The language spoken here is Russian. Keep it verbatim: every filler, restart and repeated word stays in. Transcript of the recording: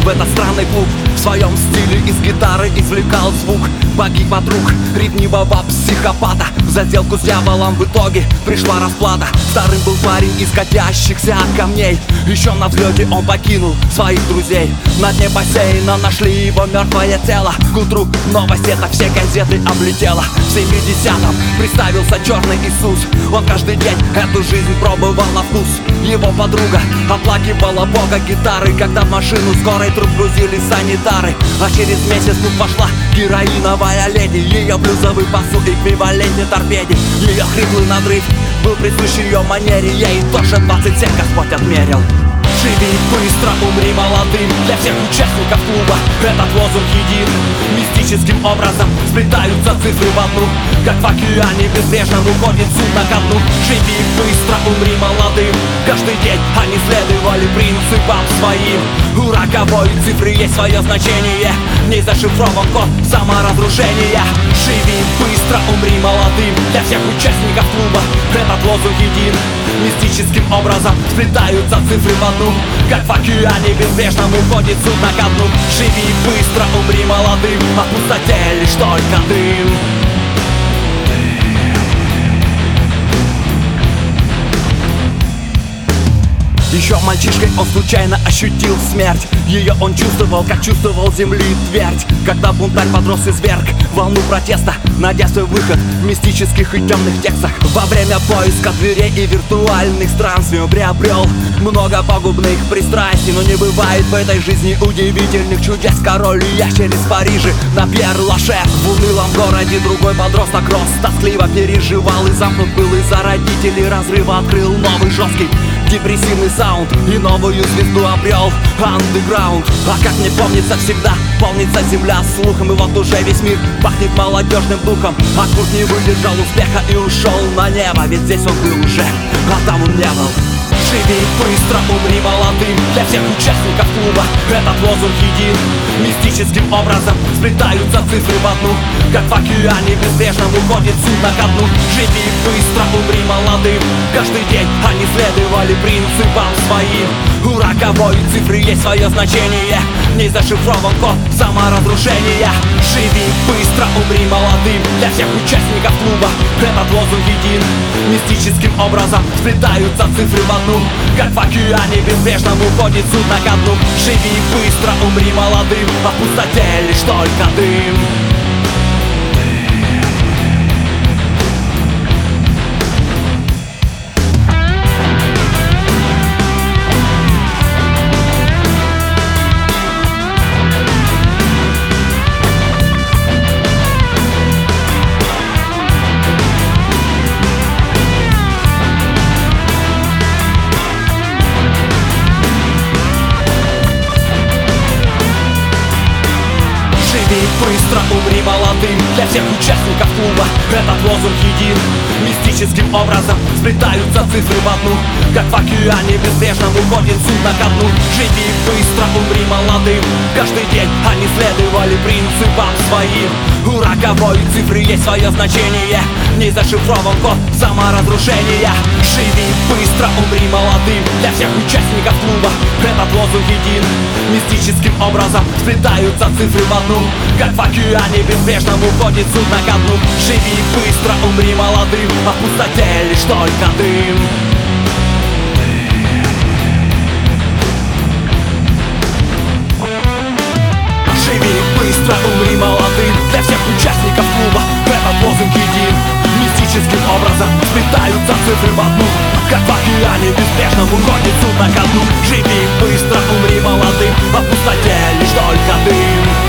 этот странный клуб. В своем стиле из гитары извлекал звук. Погиб от рук ревнивого психопата. За сделку с дьяволом в итоге пришла расплата. Вторым был парень из катящихся камней. Еще на взлете он покинул своих друзей. На дне бассейна нашли его мертвое тело. К утру новость эта все газеты облетела. В семидесятом представился черный Иисус. Он каждый день эту жизнь пробовал на вкус. Его подруга оплакивала бога гитары, когда в машину скорой труп грузили санитары. А через месяц тут пошла героиновая леди. Ее блюзовый посыл эквивалентен торпеде. Ее хриплый надрыв был присущ ее манере. Ей тоже двадцать семь Господь отмерил. Живи быстро, умри молодым. Для всех участников клуба этот лозунг един. Мистическим образом сплетаются цифры в одну. Как в океане безбрежном уходит судно ко дну. Живи быстро, умри молодым. Каждый день они следовали принципам своим. У роковой цифры есть свое значение. В ней зашифрован код саморазрушения. Живи быстро, умри молодым. Для всех участников клуба этот лозунг един. Мистическим образом сплетаются цифры в одну. Как в океане безбрежном уходит судно ко дну. Живи быстро, умри молодым. А в пустоте лишь только дым. Еще мальчишкой он случайно ощутил смерть. Ее он чувствовал, как чувствовал земли твердь. Когда бунтарь подрос и зверг волну протеста, найдя свой выход в мистических и темных текстах. Во время поиска дверей и виртуальных странствий он приобрел много пагубных пристрастий. Но не бывает в этой жизни удивительных чудес. Король и ящер из Парижа на Пьер-Лаше. В унылом городе другой подросток рос, тоскливо переживал и замкнут был из-за родителей разрыва. Открыл новый жесткий депрессивный саунд и новую звезду обрел андеграунд. А как мне помнится, всегда полнится земля слухом. И вот уже весь мир пахнет молодежным духом. А Курт не выдержал успеха и ушел на небо. Ведь здесь он был уже, а там он не был. Живи быстро, умри молодым. Для всех участников клуба этот лозунг един. Мистическим образом сплетаются цифры в одну. Как в океане безбрежном уходит судно ко дну. Живи быстро, умри молодым. Каждый день они следовали принципам своим. У роковой цифры есть свое значение. В ней зашифрован код саморазрушения. Живи быстро, умри молодым. Для всех участников клуба этот лозунг един. Мистическим образом сплетаются цифры в одну. Как в океане безбрежном уходит судно ко дну. Живи быстро, умри молодым. А в пустоте лишь только дым. Живи быстро, умри молодым. Для всех участников клуба этот лозунг един. Мистическим образом сплетаются цифры в одну. Как в океане безбрежном уходит судно ко дну. Живи быстро, умри молодым. Каждый день они следовали принципам своим. У роковой цифры есть свое значение. В ней зашифрован код саморазрушения. Живи быстро, умри молодым. Для всех участников клуба этот лозунг един. Мистическим образом сплетаются цифры в одну. Как в океане безбрежном уходит судно ко дну. Живи быстро, умри молодым. А в пустоте лишь только дым. Живи быстро, умри молодым. Для всех участников клуба этот лозунг един. Мистическим образом сплетаются цифры в одну. Как в океане безбрежном уходит судно ко дну. Живи быстро, умри молодым. А в пустоте лишь только дым.